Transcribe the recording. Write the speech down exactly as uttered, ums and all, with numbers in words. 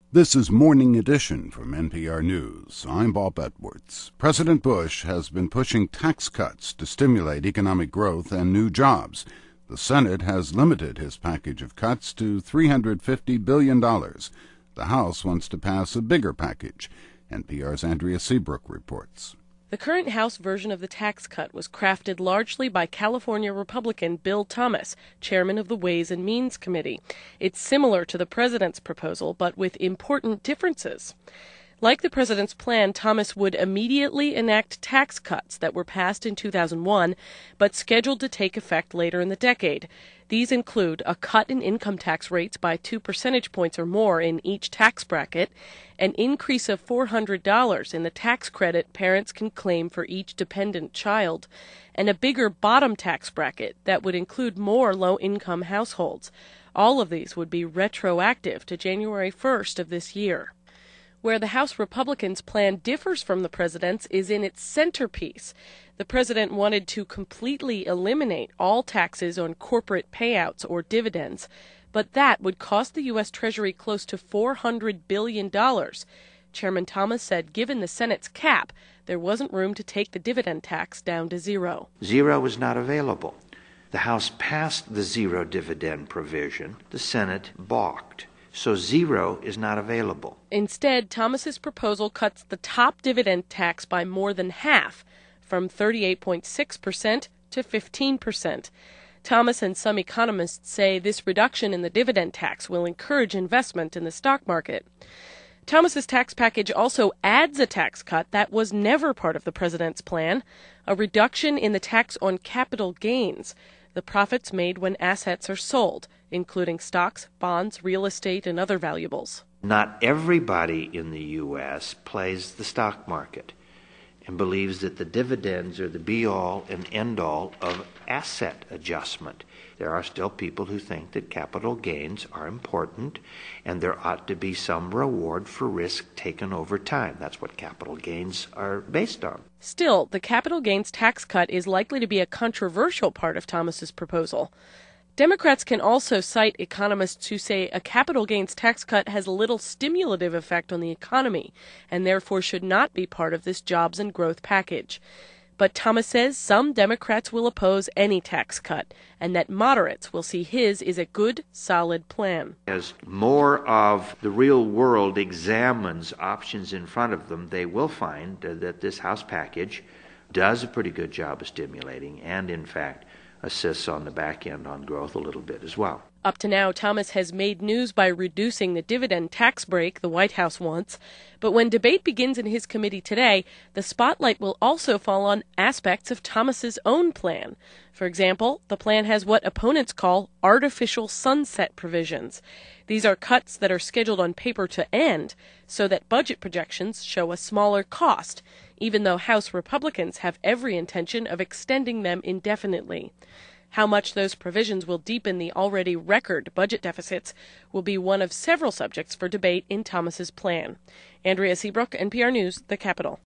This is Morning Edition from N P R News. I'm Bob Edwards. President Bush has been pushing tax cuts to stimulate economic growth and new jobs. The Senate has limited his package of cuts to three hundred fifty billion dollars. The House wants to pass a bigger package. N P R's Andrea Seabrook reports. The current House version of the tax cut was crafted largely by California Republican Bill Thomas, chairman of the Ways and Means Committee. It's similar to the president's proposal, but with important differences. Like the president's plan, Thomas would immediately enact tax cuts that were passed in two thousand one, but scheduled to take effect later in the decade. These include a cut in income tax rates by two percentage points or more in each tax bracket, an increase of four hundred dollars in the tax credit parents can claim for each dependent child, and a bigger bottom tax bracket that would include more low-income households. All of these would be retroactive to January first of this year. Where the House Republicans' plan differs from the president's is in its centerpiece. The president wanted to completely eliminate all taxes on corporate payouts or dividends, but that would cost the U S. Treasury close to four hundred billion dollars. Chairman Thomas said given the Senate's cap, there wasn't room to take the dividend tax down to zero. Zero is not available. The House passed the zero dividend provision. The Senate balked. So zero is not available. Instead, Thomas's proposal cuts the top dividend tax by more than half, from thirty-eight point six percent to fifteen percent. Thomas and some economists say this reduction in the dividend tax will encourage investment in the stock market. Thomas's tax package also adds a tax cut that was never part of the president's plan, a reduction in the tax on capital gains, the profits made when assets are sold, including stocks, bonds, real estate, and other valuables. Not everybody in the U S plays the stock market and believes that the dividends are the be-all and end-all of asset adjustment. There are still people who think that capital gains are important and there ought to be some reward for risk taken over time. That's what capital gains are based on. Still, the capital gains tax cut is likely to be a controversial part of Thomas's proposal. Democrats can also cite economists who say a capital gains tax cut has little stimulative effect on the economy and therefore should not be part of this jobs and growth package. But Thomas says some Democrats will oppose any tax cut and that moderates will see his is a good, solid plan. As more of the real world examines options in front of them, they will find that this House package does a pretty good job of stimulating and, in fact, assists on the back end on growth a little bit as well. Up to now, Thomas has made news by reducing the dividend tax break the White House wants. But when debate begins in his committee today, the spotlight will also fall on aspects of Thomas's own plan. For example, the plan has what opponents call artificial sunset provisions. These are cuts that are scheduled on paper to end so that budget projections show a smaller cost, even though House Republicans have every intention of extending them indefinitely. How much those provisions will deepen the already record budget deficits will be one of several subjects for debate in Thomas's plan. Andrea Seabrook, N P R News, The Capitol.